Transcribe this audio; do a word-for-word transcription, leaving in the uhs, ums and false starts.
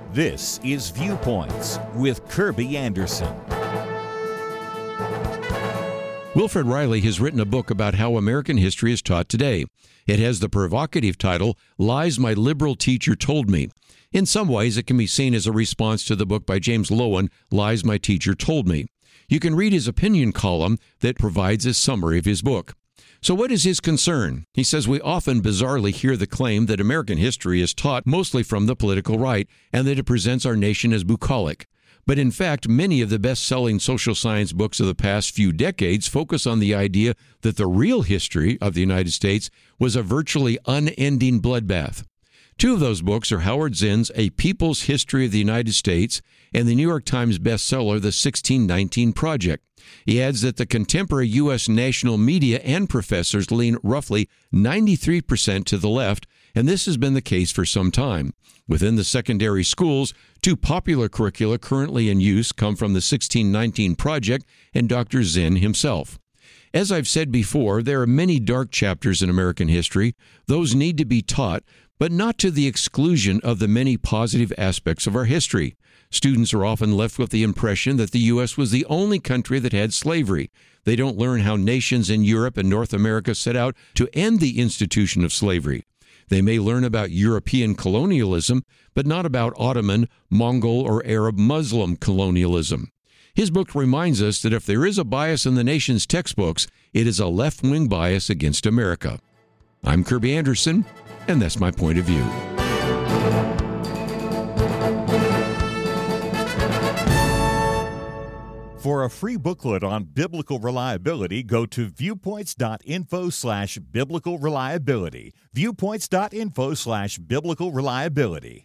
This is Viewpoints with Kirby Anderson. Wilfred Reilly has written a book about how American history is taught today. It has the provocative title, Lies My Liberal Teacher Told Me. In some ways, it can be seen as a response to the book by James Loewen, Lies My Teacher Told Me. You can read his opinion column that provides a summary of his book. So what is his concern? He says we often bizarrely hear the claim that American history is taught mostly from the political right and that it presents our nation as bucolic. But in fact, many of the best-selling social science books of the past few decades focus on the idea that the real history of the United States was a virtually unending bloodbath. Two of those books are Howard Zinn's A People's History of the United States and the New York Times bestseller, The sixteen nineteen Project. He adds that the contemporary U S national media and professors lean roughly ninety-three percent to the left, and this has been the case for some time. Within the secondary schools, two popular curricula currently in use come from the sixteen nineteen Project and Doctor Zinn himself. As I've said before, there are many dark chapters in American history. Those need to be taught, but not to the exclusion of the many positive aspects of our history. Students are often left with the impression that the U S was the only country that had slavery. They don't learn how nations in Europe and North America set out to end the institution of slavery. They may learn about European colonialism, but not about Ottoman, Mongol, or Arab Muslim colonialism. His book reminds us that if there is a bias in the nation's textbooks, it is a left-wing bias against America. I'm Kirby Anderson, and that's my point of view. For a free booklet on biblical reliability, go to viewpoints.info slash biblical reliability. Viewpoints.info slash biblical reliability.